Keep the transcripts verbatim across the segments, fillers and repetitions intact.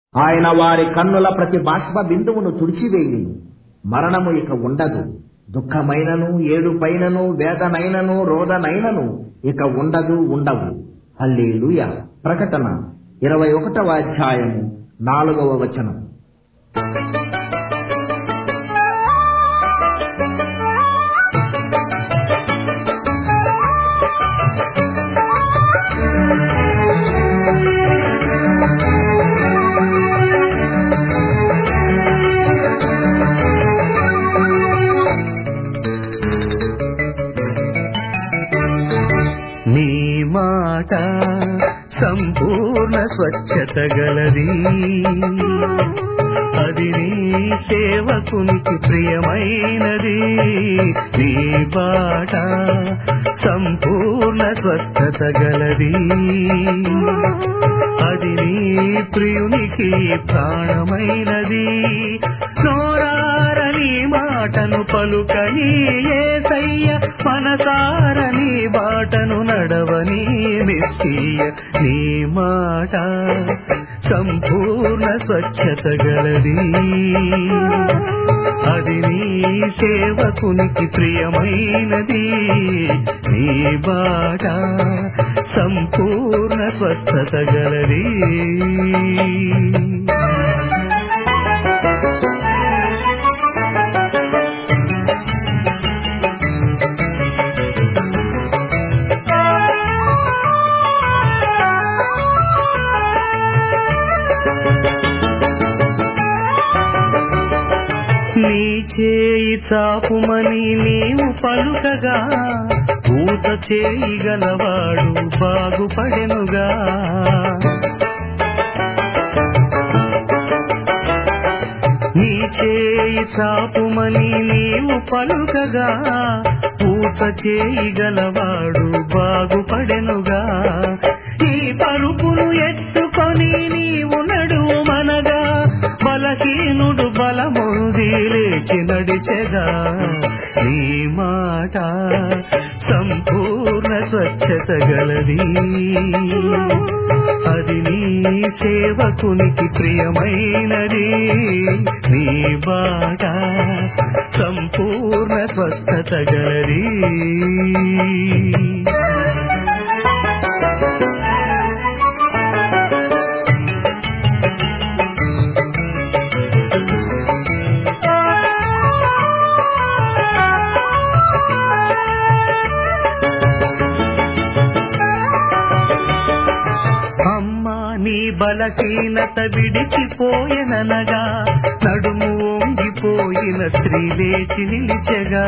ఆయన వారి కన్నుల ప్రతి బాష్ప బిందువును తుడిచివేయును. మరణము ఇక ఉండదు. దుఃఖమైనను ఏడుపైనను వేదనైనను రోదనైనను ఇక ఉండదు ఉండవు. హల్లెలూయా. ప్రకటన ఇరవై ఒకటవ అధ్యాయము నాలుగవ వచనం. నీ మాట సంపూర్ణ స్వచ్ఛత గలది, అది నీ సేవకునికి ప్రియమైనది. నీ మాట సంపూర్ణ స్వచ్ఛత గలది, అది నీ ప్రియునికి ప్రాణమైనది. నోరారని మాటను పలుకని యేసయ్య, మనసారని బాటను నడవని మెస్సియ. నీ మాట సంపూర్ణ స్వచ్ఛత గలది, అది నీ సేవకునికి ప్రియమైనది. నీ మాట సంపూర్ణ స్వచ్ఛత గలది. నీ చేయి చాపుమని నీవు పలుకగా, పూత చేయగలవాడు బాగుపడెనుగా. నీ చేయి చాపుమని నీవు పలుకగా, పూత చేయగలవాడు బాగుపడెనుగా. ఈ పలుకును ఎత్తుకొని నీవు నడుమనగా, బలహీనుడు బలమొంది లేచి నడిచెగా. నీ మాట సంపూర్ణ స్వచ్ఛత గలది, అది నీ సేవకునికి ప్రియమైనది. నీ మాట సంపూర్ణ స్వచ్ఛత గలది. నీ బలహీనత విడిచిపోయెననగా, నడుము వంగిపోయిన స్త్రీ లేచి నిలిచెగా.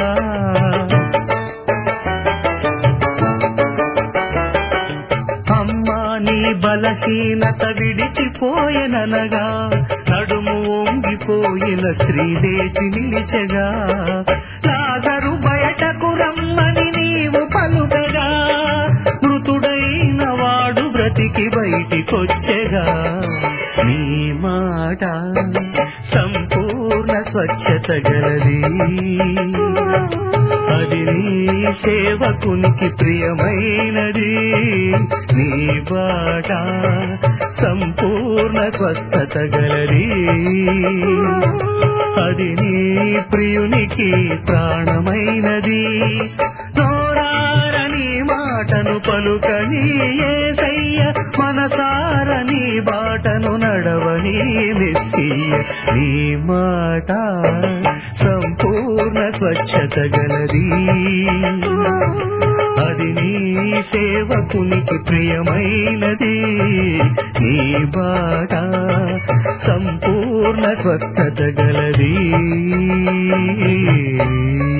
అమ్మా నీ బలహీనత విడిచిపోయెననగా, నడుము వంగిపోయిన స్త్రీ లేచి నిలిచెగా. లాజరు బయటకు రమ్మని నీవు పలుకగా, మృతుడైన వాడు బ్రతికి బయటికొచ్చెగా. నీ మాట సంపూర్ణ స్వచ్ఛత గలది, అది నీ సేవకునికి ప్రియమైనది. నీ మాట సంపూర్ణ స్వచ్ఛత గలది, అది నీ ప్రియునికి ప్రాణమైనది. నోరారని మాటను పలుకని యేసయ్య, మనసారని బాటను నడవని మెస్సియ. నీ మాట సంపూర్ణ స్వచ్ఛత గలది, అది నీ సేవకునికి ప్రియమైనది. నీ మాట సంపూర్ణ స్వచ్ఛత గలది.